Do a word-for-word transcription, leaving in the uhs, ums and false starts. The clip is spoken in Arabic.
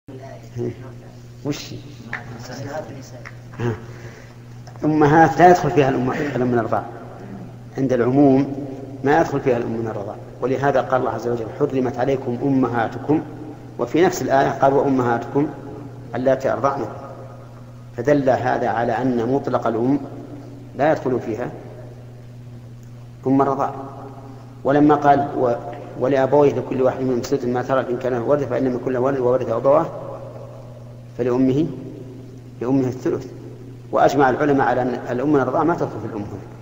وش أمهات لا يدخل فيها الأم من الرضاع، عند العموم ما يدخل فيها الأم من الرضاع، ولهذا قال الله عز وجل حرمت عليكم أمهاتكم، وفي نفس الآية قال وأمهاتكم اللاتي أرضعنكم، فدل هذا على أن مطلق الأم لا يدخل فيها أم الرضاع. ولما قال و... ولأبويه لكل واحد منهم سدس ما ترك إن كان ورث فإن من كل ولد وورث أبواه فلأمه لأمه الثلث. وأجمع العلماء على أن الأم من الرضاع ما تدخل في الأم هنا.